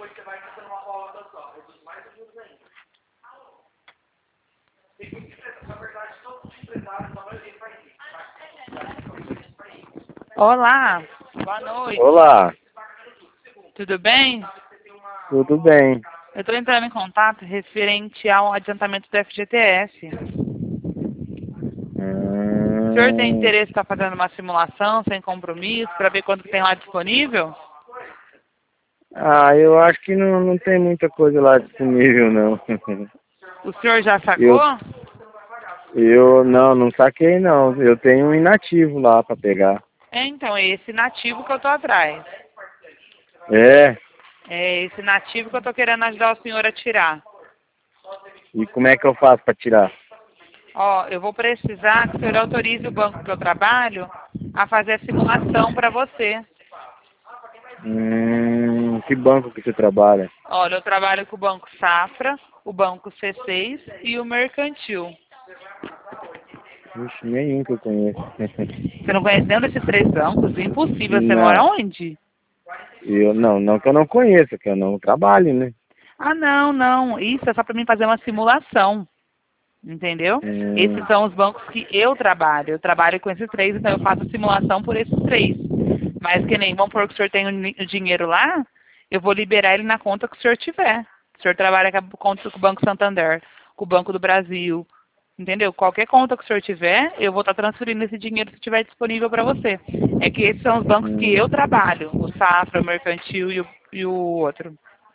Olá, boa noite. Olá, Tudo bem? tudo bem? Eu estou entrando em contato referente ao adiantamento do FGTS. O senhor tem Hum, interesse em estar fazendo uma simulação sem compromisso para ver quanto que tem lá disponível? eu acho que não tem muita coisa lá disponível, não. O senhor já Eu, sacou? eu não saquei, não. Eu tenho um inativo lá para pegar. Então, é esse nativo que eu estou atrás. É, É esse nativo que eu estou querendo ajudar o senhor a tirar. e como é que eu faço para tirar? Ó, eu vou precisar que o senhor autorize o banco que eu trabalho a fazer a simulação para você. Que banco que você trabalha? Olha, eu trabalho com o Banco Safra, o Banco C6 e o Mercantil. Ixi, nenhum que eu conheço. Você não conhece nenhum desses três bancos? Impossível. Você mora Não, onde? não que eu não conheça, que eu não trabalho, né? Ah, não, não. Isso é só para mim fazer uma simulação. Entendeu? Hum, Esses são os bancos que eu trabalho. Eu trabalho com esses três, então eu faço simulação por esses três. Mas que nem, vamos supor que o senhor tem o dinheiro lá, eu vou liberar ele na conta que o senhor tiver. O senhor trabalha com a conta com o Banco Santander, com o Banco do Brasil, entendeu? Qualquer conta que o senhor tiver, eu vou estar transferindo esse dinheiro se estiver disponível para você. É que esses são os bancos que hum. eu trabalho, o Safra, o Mercantil e o outro.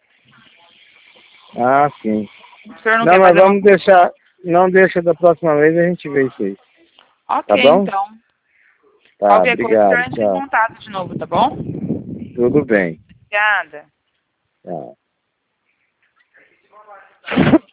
Ah, sim. O senhor não Não, quer mas fazer uma... vamos deixar, não deixa da próxima vez a gente ver isso aí. Ok, Tá bom? então. Tá, Qualquer coisa, o senhor obrigado, entra em tchau. contato de novo, tá bom? Tudo bem. Obrigada. Tchau.